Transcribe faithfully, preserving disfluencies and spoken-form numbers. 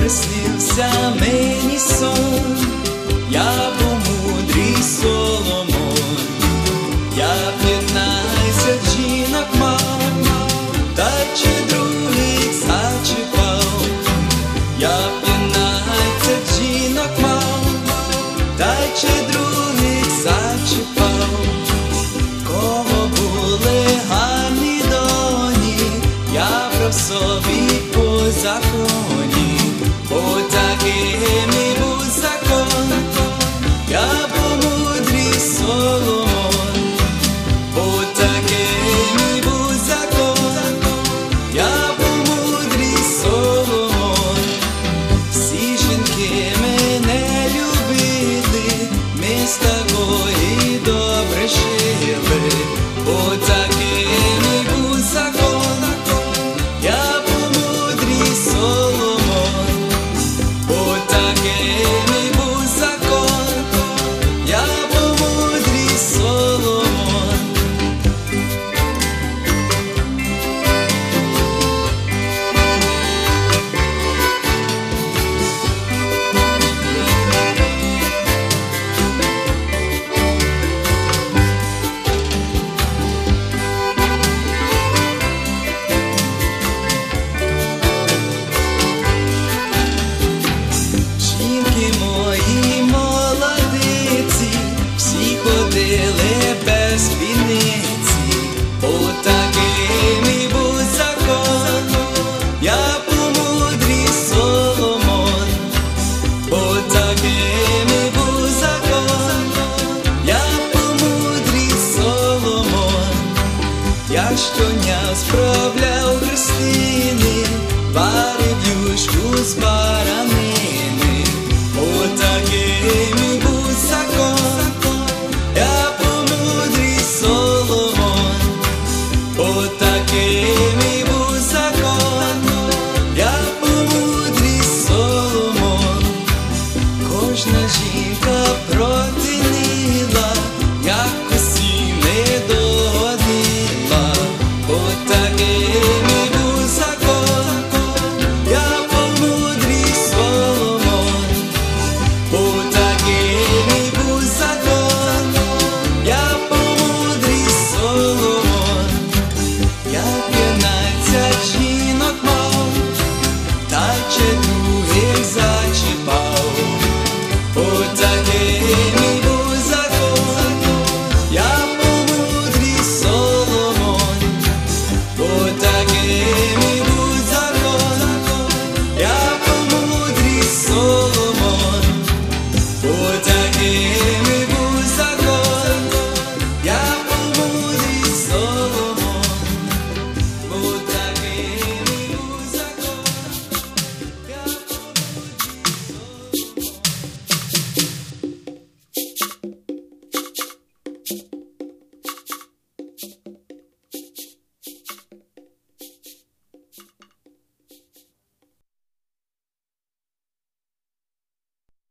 приснився мені сон, я був мудрий Соломон, я п'ятнадцять жінок мав, та чи других зачіпав, я п'ятнадцять жінок мав, та чи других зачіпав, кого були гарні доні, я брав собі по законі, бо такий мій був закон, я був мудрий Соломон, бо такий мій був закон, я був мудрий Соломон. Всі жінки мене любили, ми з тобою добре жили, бо такий мій був закон, я був мудрий Соломон, бо такий мій був закон, я був мудрий Соломон. Жінки мої молодиці, всі ходили без спідниці, бо такий мій був закон, я був мудрий Соломон, бо такий мій був закон, я був мудрий Соломон. Я щодня справляв хрестини, варив юшку з баранини, бо такий мій був закон, я був мудрий Соломон, бо такий мій був закон, я був мудрий Соломон. Кожна жінка протинила, як усі не догодила, бо такий мій був закон, я був мудрий Соломон, бо такий мій був закон, я був мудрий Соломон. Я п'ятнадцять жінок мав, та чи других зачіпав, бо такий мій був закон, я був мудрий Соломон, бо такий мій був закон, я був мудрий Соломон, бо такий мій був закон, я був мудрий Соломон, бо такий мій був закон, я був мудрий Соломон.